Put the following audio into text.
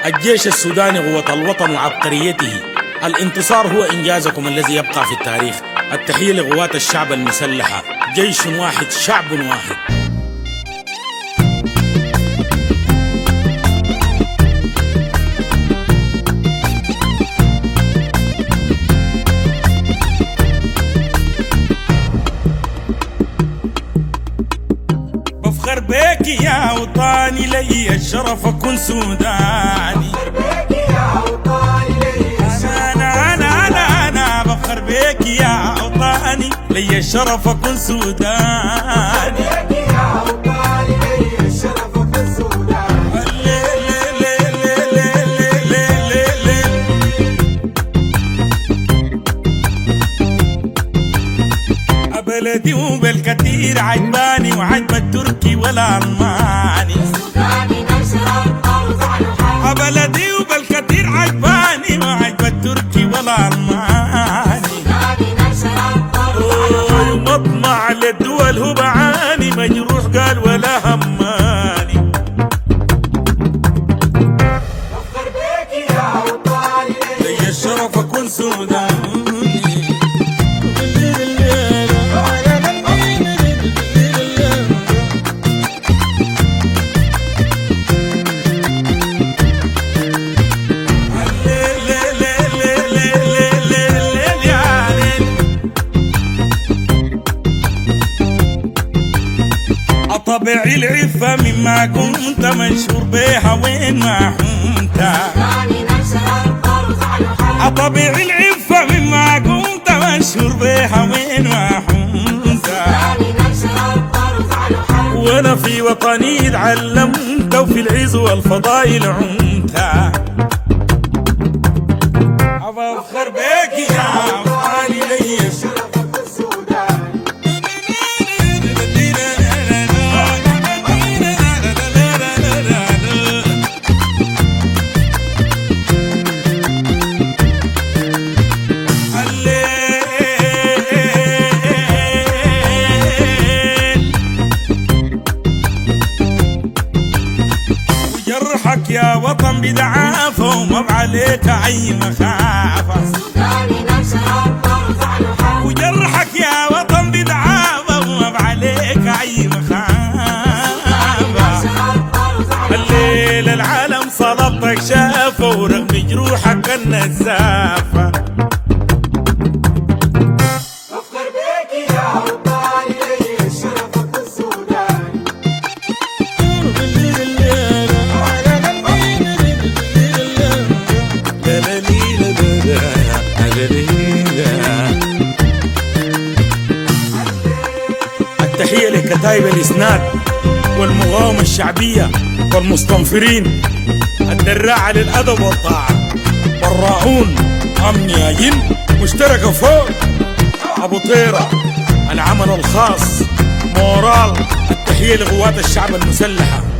الجيش السوداني قوة الوطن وعبقريته. الانتصار هو إنجازكم الذي يبقى في التاريخ. التحية لقوات الشعب المسلحة، جيش واحد شعب واحد. بفخر بيك يا وطني، لي الشرف أكون سوداني. أنا بفخر بيك يا وطني، لي الشرف أكون سوداني. بلدي وبالكثير عجباني، وعجب التركي والألماني. بلدي وبالكثير عجباني، وعجب التركي والألماني. مطمع للدول هو بعاني، مجروح قال ولا هماني. بفخر بيك يا وطني، لي الشرف أكون سوداني. طبيعي العفة مما كنت منشور بيها وين ما حمت. طبيعي العفة مما كنت منشور بيها وين ما حمت. وانا في وطني اتعلمت، وفي العز والفضائل عمت. بفخر بيك يا وطني، لي الشرف السوداني. وجرحك يا وطن بدعافة، وما بعليك أي مخافة. وجرحك يا وطن بدعافة، وما بعليك أي مخافة. الليل العالم صلبتك شافه، ورغم جروحك النزافة. بفخر بيك يا وطني، لي الشرف السوداني. التحية لكتائب الإسناد والمقاومة الشعبية والمستنفرين، الدراعة للأدب والطاعة، والراعون أمنياجين مشتركة فوق أبو طيرة، العمل الخاص مورال. التحية لقوات الشعب المسلحة.